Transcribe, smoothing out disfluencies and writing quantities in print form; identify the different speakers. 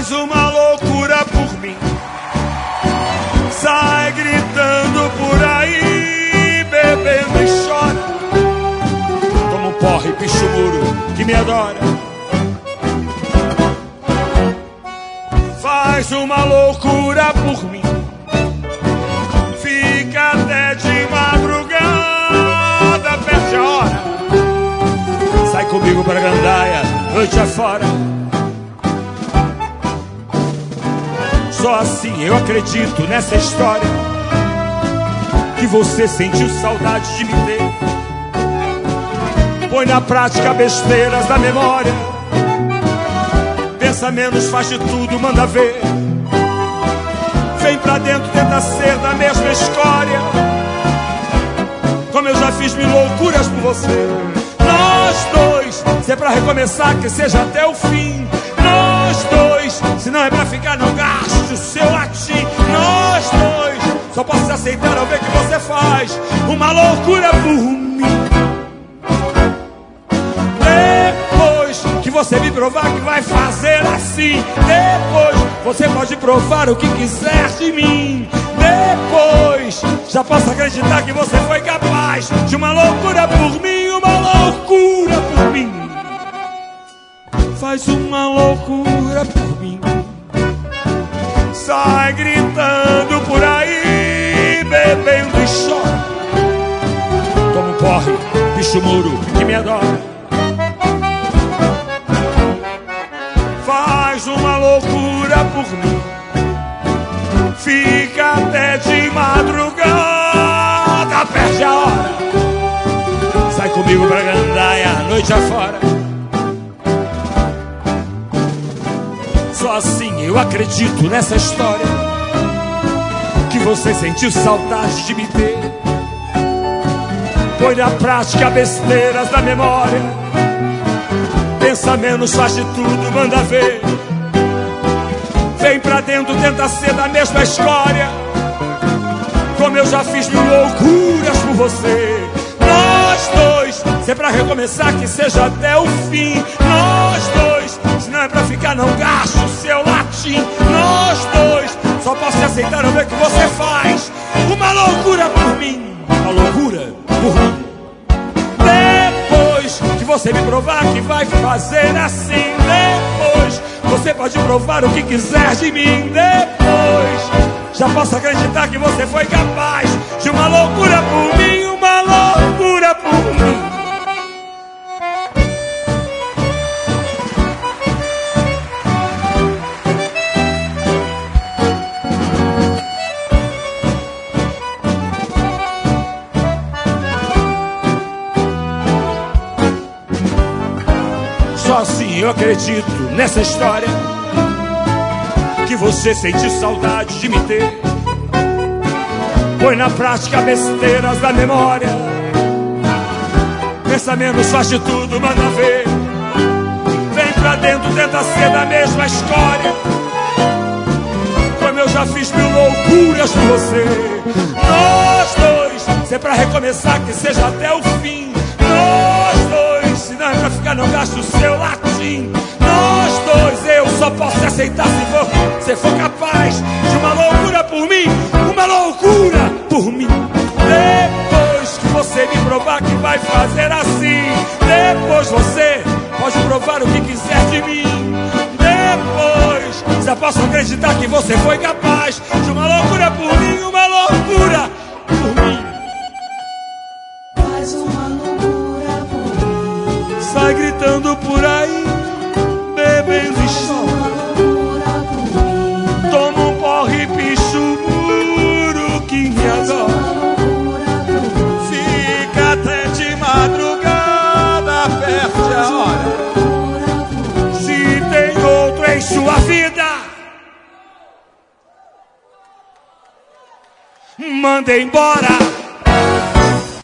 Speaker 1: Faz uma loucura por mim, sai gritando por aí, bebendo e chora. Toma um porre, picha o muro que me adora. Faz uma loucura por mim, fica até de madrugada, perde a hora. Sai comigo pra gandaia, noite afora. Só assim eu acredito nessa história, que você sentiu saudade de me ter. Põe na prática besteiras da memória, pensa menos, faz de tudo, manda ver. Vem pra dentro, tenta ser da mesma escória, como eu já fiz mil loucuras por você. Nós dois, se é pra recomeçar, que seja até o fim. Nós dois, se não é pra ficar, não gaste o seu latim. Nós dois, só posso aceitar ao ver que você faz uma loucura por mim. Depois que você me provar que vai fazer assim, depois você pode provar o que quiser de mim. Depois já posso acreditar que você foi capaz de uma loucura por mim, uma loucura por mim. Faz uma loucura por mim, sai gritando por aí, bebendo e chora. Toma um porre, bicho muro que me adora. Faz uma loucura por mim, fica até de madrugada, perde a hora. Sai comigo pra gandaia, noite afora. Só assim eu acredito nessa história, que você sentiu saudade de me ter. Põe na prática besteiras da memória, pensa menos, faz de tudo, manda ver. Vem pra dentro, tenta ser da mesma escória, como eu já fiz mil loucuras por você. Nós dois, se é pra recomeçar, que seja até o fim. Nós dois, se não é pra ficar, não gaste o seu latim. Nós dois, só posso te aceitar ao ver que você faz uma loucura por mim, uma loucura por mim. Depois que você me provar que vai fazer assim, depois você pode provar o que quiser de mim. Depois já posso acreditar que você foi capaz de uma loucura por mim, uma loucura por mim. Só assim eu acredito nessa história, que você sentiu saudade de me ter. Põe na prática besteiras da memória, pensa menos, faz de tudo, manda ver. Vem pra dentro, tenta ser da mesma escória, como eu já fiz mil loucuras por você. Nós dois, se é pra recomeçar, que seja até o fim. Nós dois, se não é pra ficar, não gaste o seu latim. Nós dois, eu só posso te aceitar se você for capaz de uma loucura por mim, uma loucura por mim. Depois que você me provar que vai fazer assim, depois você pode provar o que quiser de mim. Depois já posso acreditar que você foi capaz de uma loucura por mim, uma loucura por mim.
Speaker 2: Faz uma loucura por mim,
Speaker 1: sai gritando por aí, bebendo e chora. Toma um porre, picha o muro que me adora. Fica até de madrugada, perde a hora. Se tem outro em sua vida, manda embora.